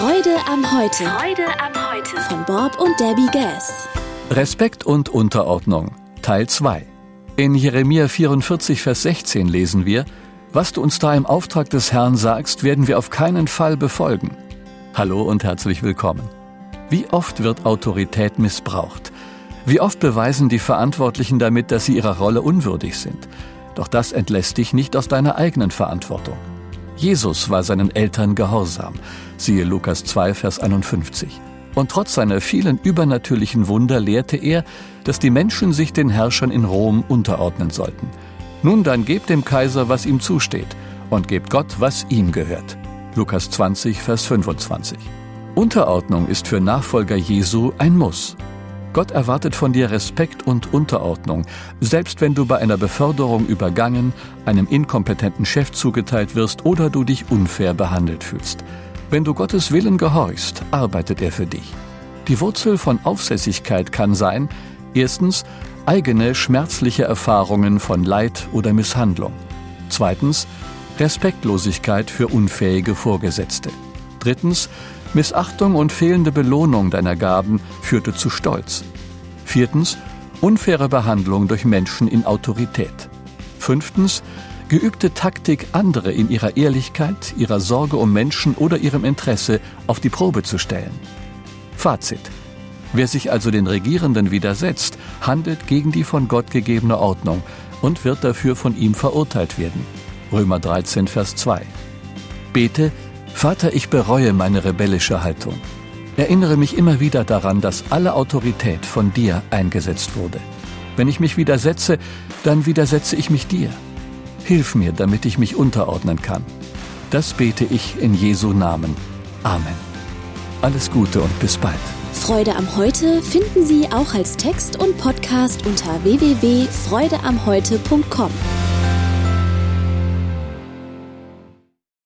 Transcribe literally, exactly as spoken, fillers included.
Freude am Heute. Freude am Heute. Von Bob und Debbie Gass. Respekt und Unterordnung, Teil zwei. In Jeremia vierundvierzig, Vers sechzehn lesen wir: Was du uns da im Auftrag des Herrn sagst, werden wir auf keinen Fall befolgen. Hallo und herzlich willkommen. Wie oft wird Autorität missbraucht? Wie oft beweisen die Verantwortlichen damit, dass sie ihrer Rolle unwürdig sind? Doch das entlässt dich nicht aus deiner eigenen Verantwortung. Jesus war seinen Eltern gehorsam, siehe Lukas zwei, Vers einundfünfzig. Und trotz seiner vielen übernatürlichen Wunder lehrte er, dass die Menschen sich den Herrschern in Rom unterordnen sollten. Nun dann gebt dem Kaiser, was ihm zusteht, und gebt Gott, was ihm gehört. Lukas zwanzig, Vers fünfundzwanzig. Unterordnung ist für Nachfolger Jesu ein Muss. Gott erwartet von dir Respekt und Unterordnung, selbst wenn du bei einer Beförderung übergangen, einem inkompetenten Chef zugeteilt wirst oder du dich unfair behandelt fühlst. Wenn du Gottes Willen gehorchst, arbeitet er für dich. Die Wurzel von Aufsässigkeit kann sein: erstens, eigene schmerzliche Erfahrungen von Leid oder Misshandlung. Zweitens, Respektlosigkeit für unfähige Vorgesetzte. Drittens, Missachtung und fehlende Belohnung deiner Gaben führte zu Stolz. Viertens, unfaire Behandlung durch Menschen in Autorität. Fünftens, geübte Taktik, andere in ihrer Ehrlichkeit, ihrer Sorge um Menschen oder ihrem Interesse auf die Probe zu stellen. Fazit: Wer sich also den Regierenden widersetzt, handelt gegen die von Gott gegebene Ordnung und wird dafür von ihm verurteilt werden. Römer dreizehn, Vers zwei. Bete: Vater, ich bereue meine rebellische Haltung. Erinnere mich immer wieder daran, dass alle Autorität von dir eingesetzt wurde. Wenn ich mich widersetze, dann widersetze ich mich dir. Hilf mir, damit ich mich unterordnen kann. Das bete ich in Jesu Namen. Amen. Alles Gute und bis bald. Freude am Heute finden Sie auch als Text und Podcast unter w w w punkt freude am heute punkt com.